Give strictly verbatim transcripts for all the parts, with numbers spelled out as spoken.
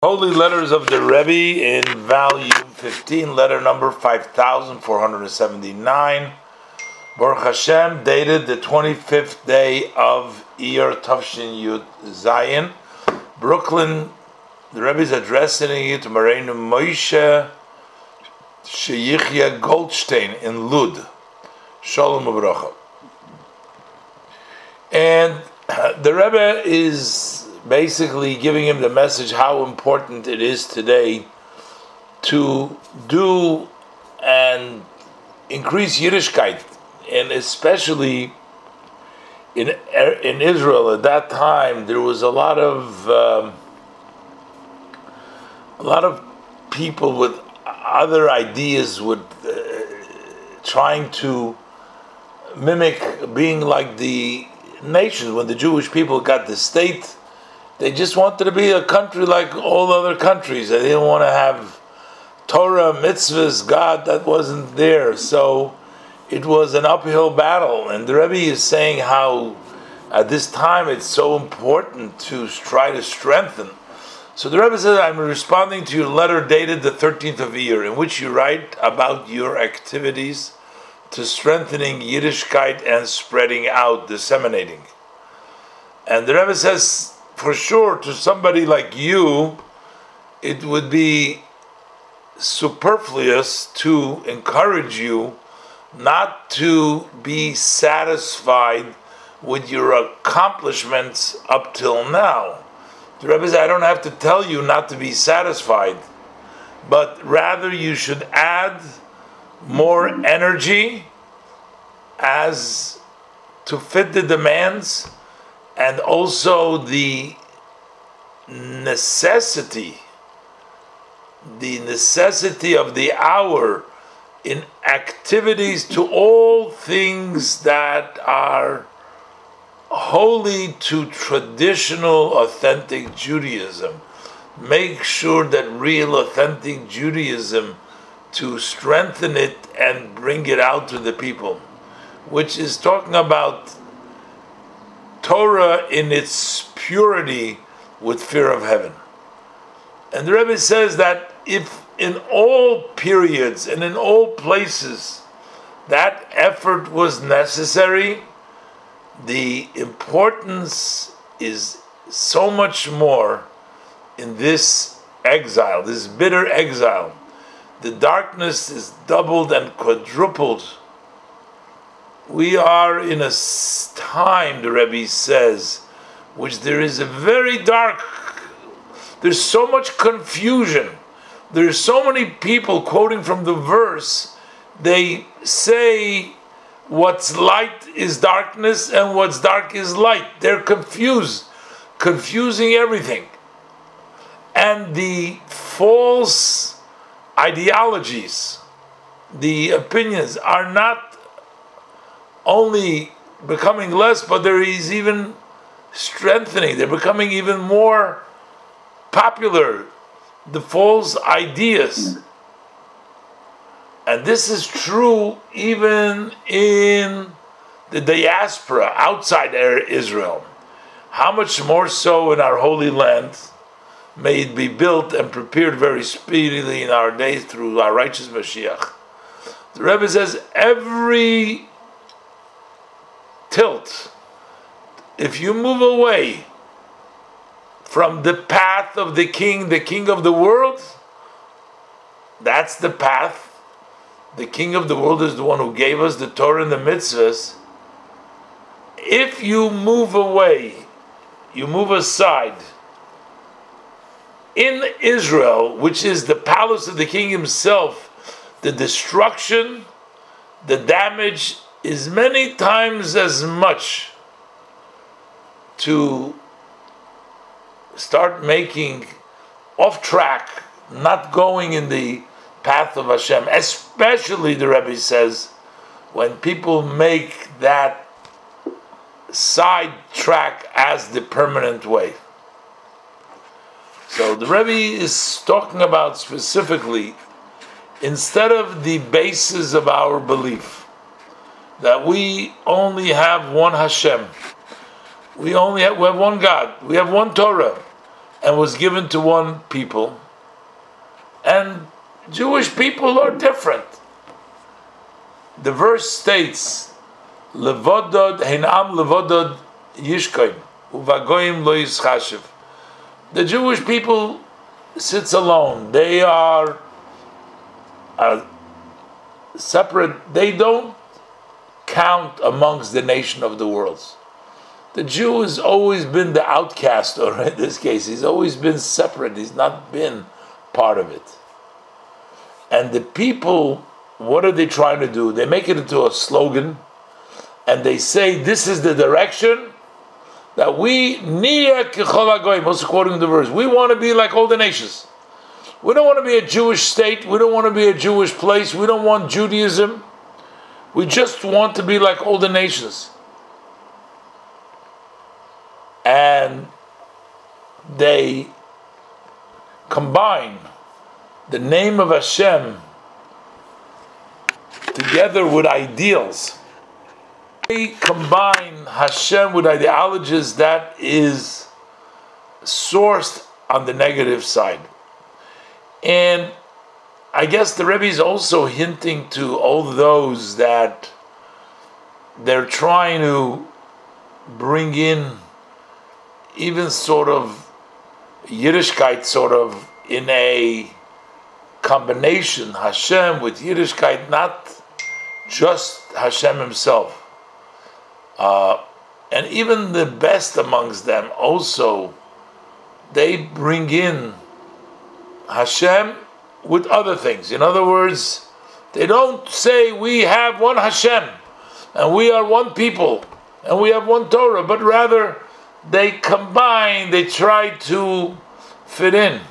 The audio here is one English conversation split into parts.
Holy Letters of the Rebbe in volume fifteen, letter number five thousand four hundred seventy-nine. Baruch Hashem, dated the twenty-fifth day of Iyar Tavshin Yud Zayin, Brooklyn. The Rebbe is addressing it to Moreinu Moshe Sheyichya Goldstein in Lud. Shalom Uvracha. And the Rebbe is basically giving him the message how important it is today to do and increase Yiddishkeit, and especially in in Israel at that time there was a lot of um, a lot of people with other ideas with uh, trying to mimic being like the nations. When the Jewish people got the state, they just wanted to be a country like all other countries. They didn't want to have Torah, mitzvahs, God, that wasn't there. So it was an uphill battle. And the Rebbe is saying how at this time it's so important to try to strengthen. So the Rebbe says, I'm responding to your letter dated the thirteenth of Iyar, in which you write about your activities to strengthening Yiddishkeit and spreading out, disseminating. And the Rebbe says, for sure, to somebody like you, it would be superfluous to encourage you not to be satisfied with your accomplishments up till now. The Rebbe says, I don't have to tell you not to be satisfied, but rather you should add more energy as to fit the demands, and also the necessity, the necessity of the hour in activities to all things that are holy to traditional, authentic Judaism. Make sure that real, authentic Judaism, to strengthen it and bring it out to the people, which is talking about Torah in its purity with fear of heaven. And the Rebbe says that if in all periods and in all places that effort was necessary, the importance is so much more in this exile, this bitter exile. The darkness is doubled and quadrupled. We are in a time, the Rebbe says, which there is a very dark, there's so much confusion. There's so many people quoting from the verse, they say what's light is darkness and what's dark is light. They're confused, confusing everything. And the false ideologies, the opinions are not only becoming less, but there is even strengthening. They're becoming even more popular, the false ideas. And this is true even in the diaspora outside Israel. How much more so in our holy land? May it be built and prepared very speedily in our days through our righteous Mashiach. The Rebbe says every tilt, if you move away from the path of the king, the king of the world, that's the path. The king of the world is the one who gave us the Torah and the mitzvahs. If you move away, you move aside, in Israel, which is the palace of the king himself, the destruction, the damage is many times as much to start making off track, not going in the path of Hashem, especially, the Rebbe says, when people make that side track as the permanent way. So the Rebbe is talking about specifically, instead of the basis of our belief, that we only have one Hashem, we only have, we have one God, we have one Torah, and was given to one people. And Jewish people are different. The verse states, "Levodod heinam levodod yishkoim uvagoyim lo yischashiv." The Jewish people sits alone. They are uh, separate. They don't count amongst the nation of the worlds. The Jew has always been the outcast, or in this case, he's always been separate. He's not been part of it. And the people, what are they trying to do? They make it into a slogan, and they say, this is the direction that we, also quoting the verse, we want to be like all the nations. We don't want to be a Jewish state. We don't want to be a Jewish place. We don't want Judaism. We just want to be like all the nations. And they combine the name of Hashem together with ideals. They combine Hashem with ideologies that is sourced on the negative side. And I guess the Rebbe is also hinting to all those that they're trying to bring in even sort of Yiddishkeit, sort of in a combination, Hashem with Yiddishkeit, not just Hashem himself. Uh, and even the best amongst them also, they bring in Hashem with other things. In other words, they don't say we have one Hashem and we are one people and we have one Torah, but rather they combine, they try to fit in.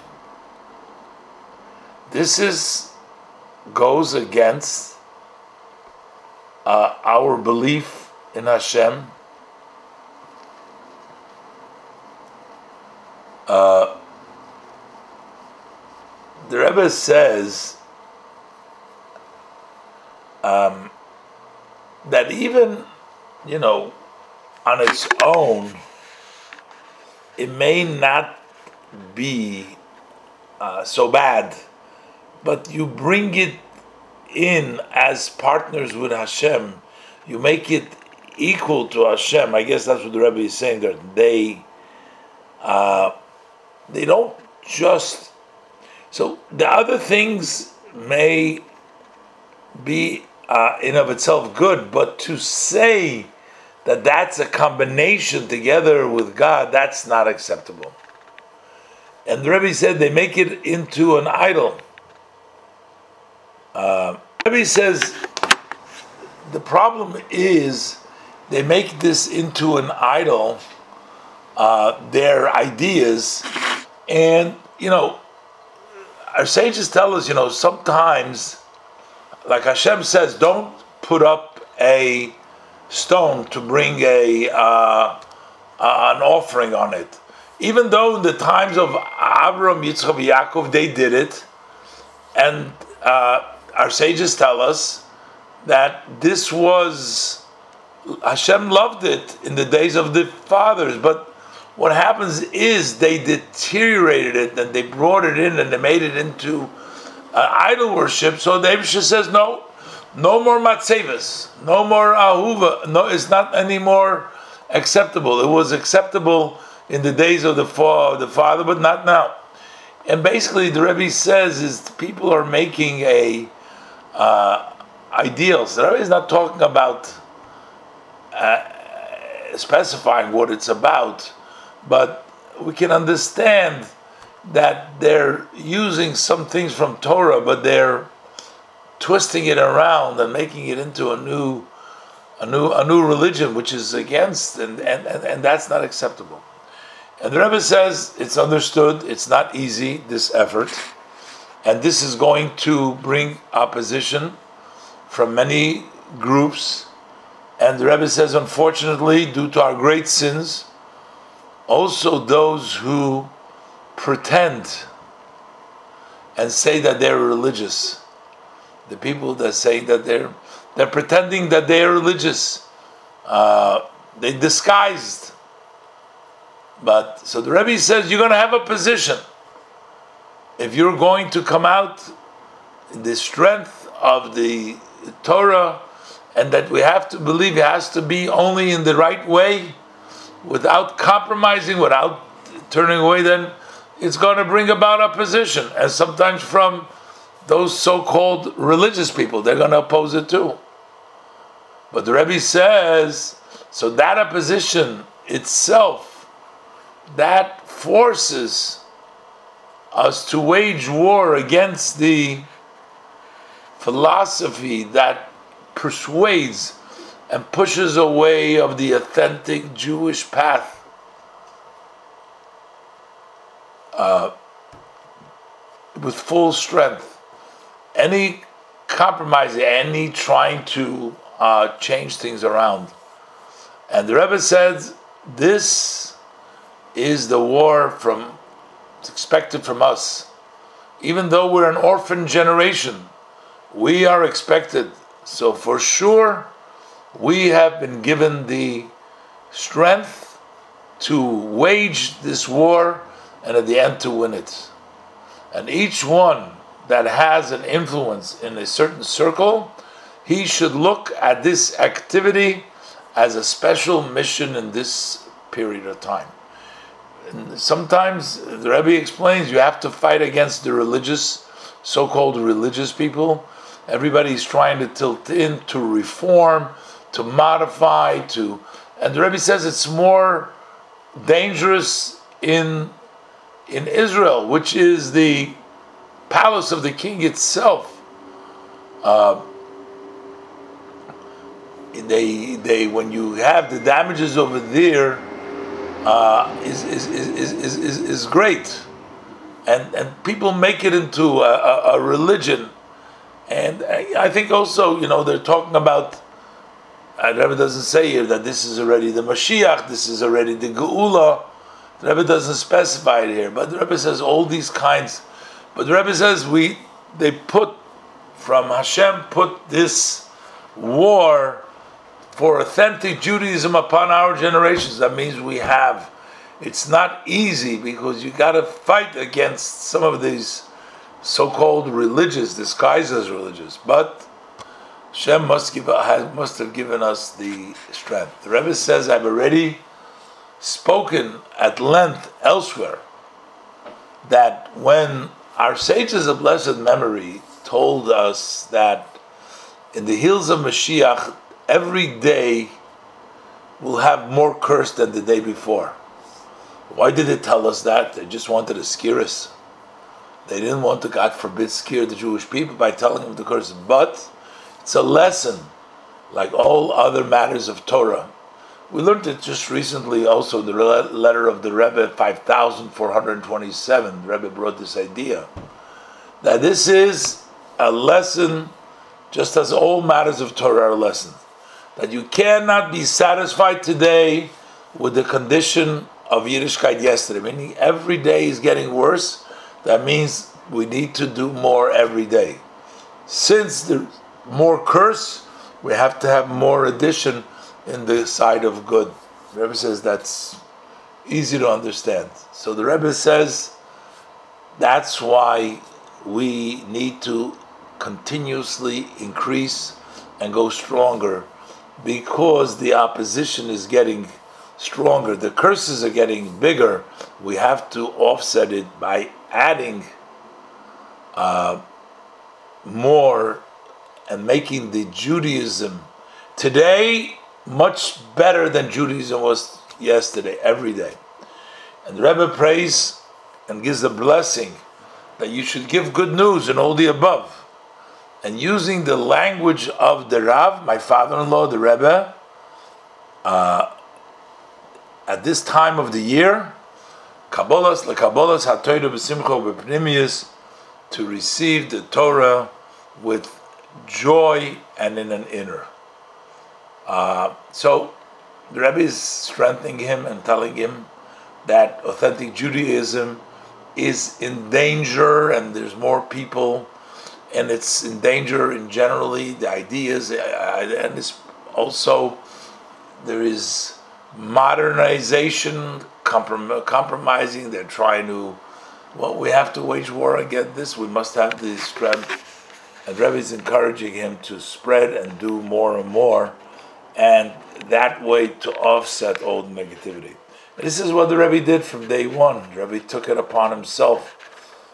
This is goes against uh, our belief in Hashem. Uh, the Rebbe says um, that even, you know, on its own, it may not be uh, so bad, but you bring it in as partners with Hashem, you make it equal to Hashem. I guess that's what the Rebbe is saying there. They, uh, they don't just. So the other things may be uh, in of itself good, but to say that that's a combination together with God, that's not acceptable. And the Rebbe said they make it into an idol. Uh, the Rebbe says the problem is they make this into an idol, uh, their ideas, and, you know, our sages tell us, you know, sometimes, like Hashem says, don't put up a stone to bring a uh, uh, an offering on it. Even though in the times of Abraham, Yitzchak, and Yaakov, they did it, and uh, our sages tell us that this was, Hashem loved it in the days of the fathers, but what happens is they deteriorated it and they brought it in and they made it into uh, idol worship. So the Eibusha says, no, no more matzevas, no more ahuva, no, it's not anymore acceptable. It was acceptable in the days of the, fa- the father, but not now. And basically the Rebbe says is people are making a uh, ideals. The Rebbe is not talking about uh, specifying what it's about, but we can understand that they're using some things from Torah, but they're twisting it around and making it into a new, a new, a new religion, which is against, and and, and, and that's not acceptable. And the Rebbe says it's understood, it's not easy, this effort, and this is going to bring opposition from many groups. And the Rebbe says, unfortunately, due to our great sins, also those who pretend and say that they're religious, the people that say that they're they're pretending that they're religious, uh, they disguised But so the Rebbe says you're going to have a position. If you're going to come out in the strength of the Torah, and that we have to believe it has to be only in the right way, without compromising, without turning away, then it's going to bring about opposition. And sometimes from those so-called religious people, they're going to oppose it too. But the Rebbe says, so that opposition itself, that forces us to wage war against the philosophy that persuades and pushes away of the authentic Jewish path. Uh, with full strength. Any compromise, any trying to uh, change things around. And the Rebbe said, this is the war from, it's expected from us. Even though we're an orphan generation, we are expected. So for sure, we have been given the strength to wage this war and at the end to win it. And each one that has an influence in a certain circle, he should look at this activity as a special mission in this period of time. And sometimes the Rebbe explains you have to fight against the religious, so-called religious people. Everybody's trying to tilt in, to reform, to modify, to, and the Rebbe says it's more dangerous in in Israel, which is the palace of the king itself. Uh, they they when you have the damages over there, uh, is, is, is, is, is, is great, and and people make it into a, a, a religion. And I think also, you know, they're talking about, uh, the Rebbe doesn't say here that this is already the Mashiach, this is already the Geula. The Rebbe doesn't specify it here, but the Rebbe says all these kinds. But the Rebbe says we, they put, from Hashem, put this war for authentic Judaism upon our generations. That means we have, it's not easy because you got to fight against some of these so-called religious, disguised as religious, but Hashem must give has, must have given us the strength. The Rebbe says, I've already spoken at length elsewhere that when our sages of blessed memory told us that in the hills of Mashiach every day will have more curse than the day before. Why did they tell us that? They just wanted to scare us. They didn't want to, God forbid, scare the Jewish people by telling them the curse. But it's a lesson, like all other matters of Torah. We learned it just recently also in the letter of the Rebbe, five thousand four hundred twenty-seven. The Rebbe brought this idea, that this is a lesson, just as all matters of Torah are lessons. That you cannot be satisfied today with the condition of Yiddishkeit yesterday. Meaning every day is getting worse. That means we need to do more every day. Since there's more curse, we have to have more addition in the side of good. The Rebbe says that's easy to understand. So the Rebbe says that's why we need to continuously increase and go stronger, because the opposition is getting stronger, the curses are getting bigger. We have to offset it by adding uh, more and making the Judaism today much better than Judaism was yesterday, every day. And the Rebbe prays and gives the blessing that you should give good news and all the above. And using the language of the Rav, my father-in-law, the Rebbe, uh, at this time of the year, Kabbalas lekabbalas haTorah b'simcha b'pnimius, to receive the Torah with joy and in an inner. Uh, so the Rebbe is strengthening him and telling him that authentic Judaism is in danger, and there's more people, and it's in danger in generally the ideas, and it's also there is modernization comprom- compromising. They're trying to, well, we have to wage war against this. We must have the strength. And Rebbe is encouraging him to spread and do more and more, and that way to offset all the negativity. And this is what the Rebbe did from day one. The Rebbe took it upon himself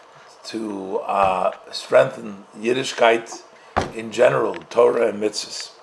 to uh, strengthen Yiddishkeit in general, Torah and mitzvahs.